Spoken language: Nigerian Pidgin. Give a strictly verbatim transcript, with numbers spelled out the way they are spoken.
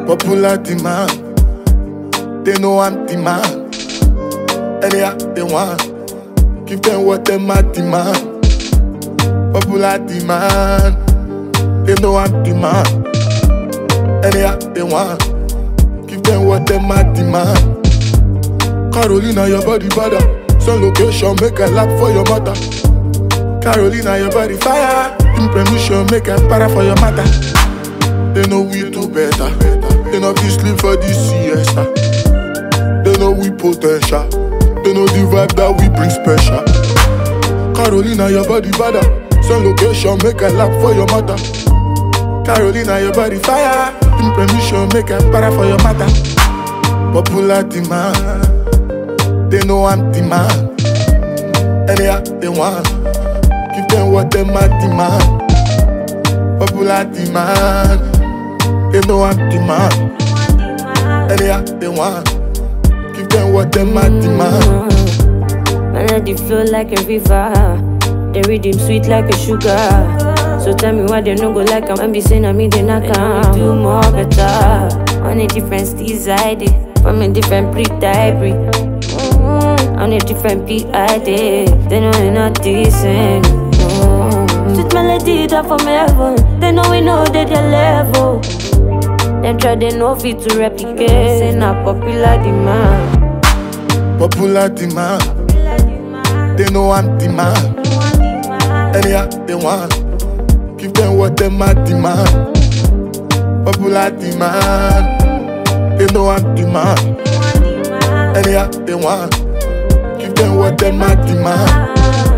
Popular demand, they know I'm the man. Anyhow they want, give them what them a demand. Popular demand, they know I'm the man. Anyhow they want, give them what them a demand. Carolina, your body bada, some location make a lap for your mother. Carolina, your body fire, in permission make a para for your mother. They know we do better, they know we sleep for this siesta. They know we potential, they know the vibe that we bring special. Carolina, your body bada, some location make a lap for your mother. Carolina, your body fire, in permission make a para for your mother. Popular demand, they know I'm the man. Anyhow they want, give them what them a demand. Popular demand, they know I'm the man. Anyhow they want, give them what them a demand. Melody flow like a river, the rhythm sweet like a sugar. So tell me why they no go like I'm be saying I mean they not can do more better. On a different steez I did, from a different breed I breed. Mm-hmm. On a different beat I did, they know we're not decent. Mm-hmm. Sweet melody that from heaven, they know we know that they're level. Them try they know fit to replicate, say not popular demand. Popular demand, they know I'm the man. Anyhow they want, give them what them a demand. Popular demand, they know I'm the man. Anyhow they want, give them what them a demand.